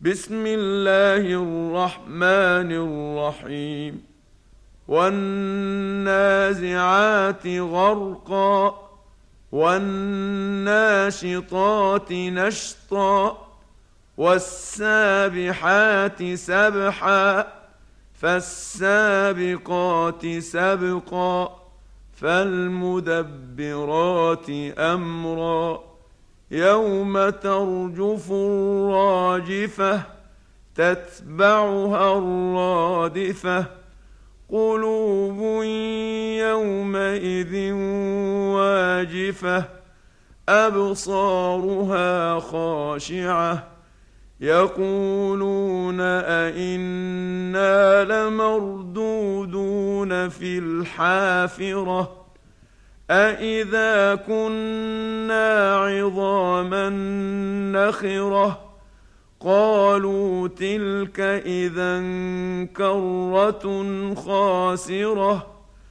بسم الله الرحمن الرحيم. والنازعات غرقا والناشطات نشطا والسابحات سبحا فالسابقات سبقا فالمدبرات أمرا يوم ترجف الراجفة تتبعها الرادفة قلوب يومئذ واجفة أبصارها خاشعة يقولون أئنا لمردودون في الحافرة أئذا كنا عظاما نخرة قالوا تلك إذا كرة خاسرة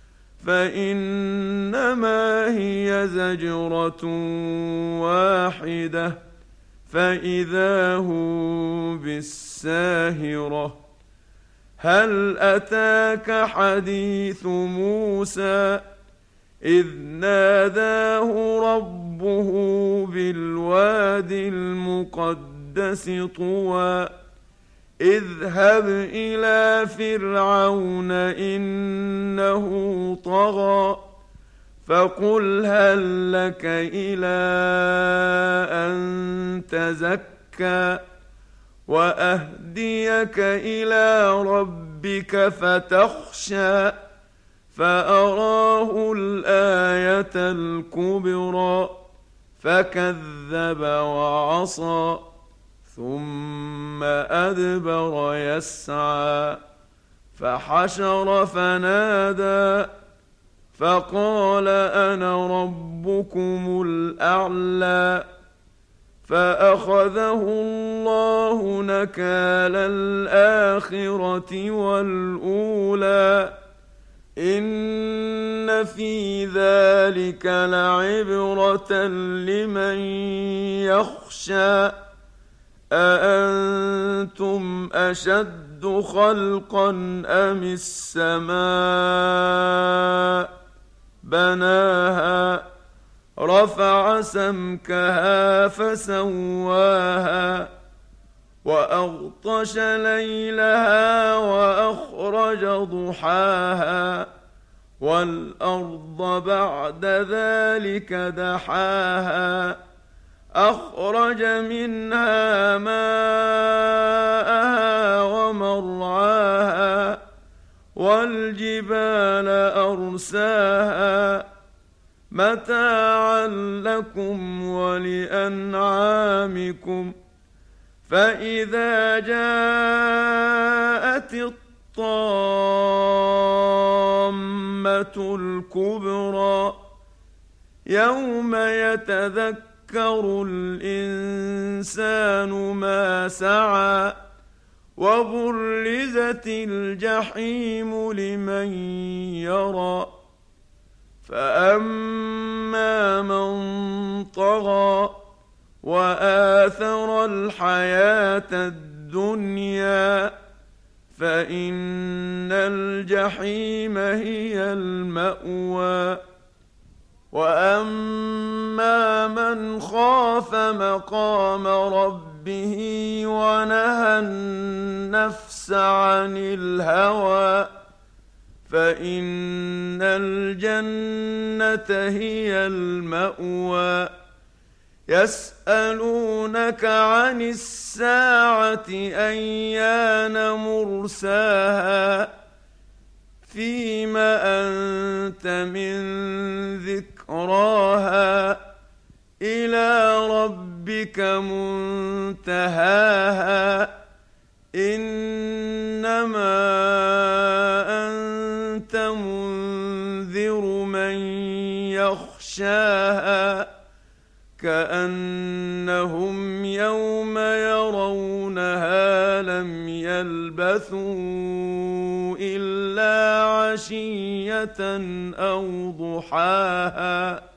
فإنما هي زجرة واحدة فإذا هم بالساهرة هل أتاك حديث موسى إذ ناداه ربه بالواد المقدس طوى اذهب إلى فرعون إنه طغى فقل هل لك إلى أن تزكى وأهديك إلى ربك فتخشى فأراه الآية الكبرى فكذب وعصى ثم أدبر يسعى فحشر فنادى فقال أنا ربكم الأعلى فأخذه الله نكال الآخرة والأولى إن في ذلك لعبرة لمن يخشى أأنتم أشد خلقا أم السماء بناها رفع سمكها فسواها وأغطش ليلها وأخرج ضحاها والأرض بعد ذلك دحاها أخرج منها ماءها ومرعاها والجبال أرساها متاعا لكم ولأنعامكم فإذا جاءت الطامة الكبرى يوم يتذكر الإنسان ما سعى وبرزت الجحيم لمن يرى فأما من طغى وآثر الحياة الدنيا فإن الجحيم هي المأوى وأما من خاف مقام ربه ونهى النفس عن الهوى فإن الجنة هي المأوى يسألونك عن الساعة أيان مرساها فيم أنت من ذكراها إلى ربك منتهاها إنما أنت منذر من يخشاها كأنهم يوم يرونها لم يلبثوا إلا عشية أو ضحاها